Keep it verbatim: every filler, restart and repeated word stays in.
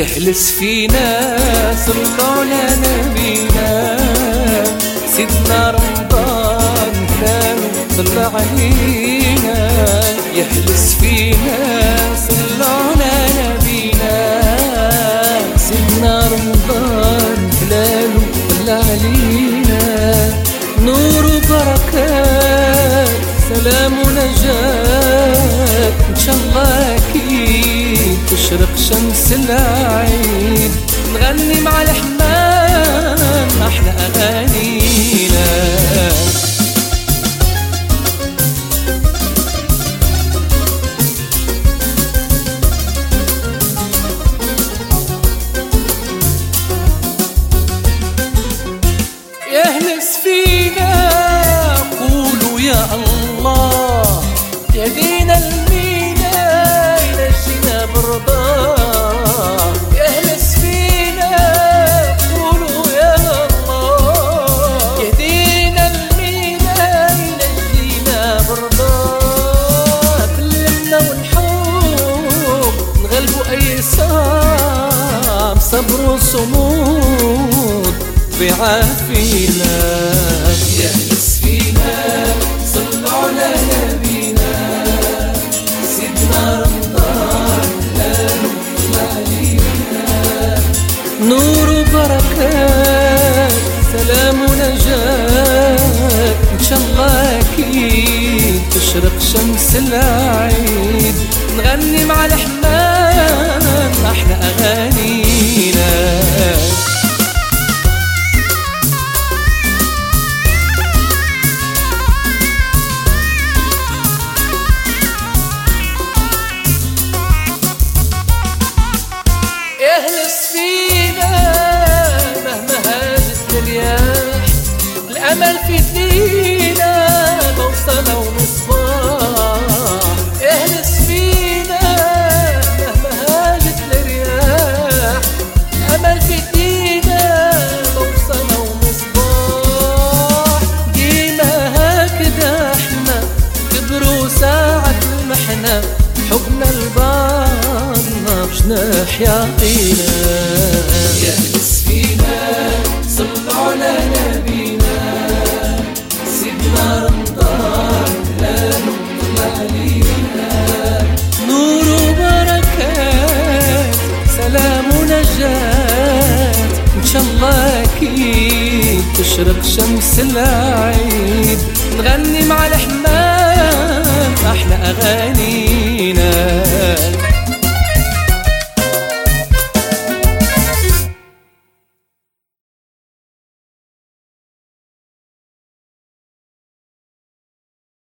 يحلس فينا صلوا على نبينا سيدنا رمضان كانوا صلى علينا. يحلس فينا صلوا على نبينا سيدنا رمضان كلالو صلى علينا. نور وبركات سلام ونجاة إن شاء الله أكيد تشرق شمس العيد. نغني مع الحمام أحلى أغانينا. يهلس فينا قولوا يا الله يهدينا المينا ينجينا برضاه. يهلس فينا قولوا يا الله يهدينا المينا ينجينا برضاه. كلمنا ونحوم نغلبوا أي صعب صبر وصمود بعافينا. يهلس فينا صلوا على نبينا سيدنا رمضان كلالو صلى علينا. نور وبركات سلام ونجاة إن شاء الله أكيد تشرق شمس العيد. نغني مع الحمام أحلى أغانينا. يهلس فينا مهما هاجت الرياح الأمل في ايدينا بوصلة ومصباح. يهلس فينا مهما هاجت الرياح الأمل في ايدينا بوصلة ومصباح. ديما هكذا احنا كبروا ساعة المحنة حبنا لبعضنا بجناح يعطينا. يهلس فينا صلوا على نبينا سيدنا رمضان كلالو صلى علينا. نور وبركات سلام ونجاة إن شاء الله أكيد تشرق شمس العيد. نغني مع الحمام أحلى أغاني.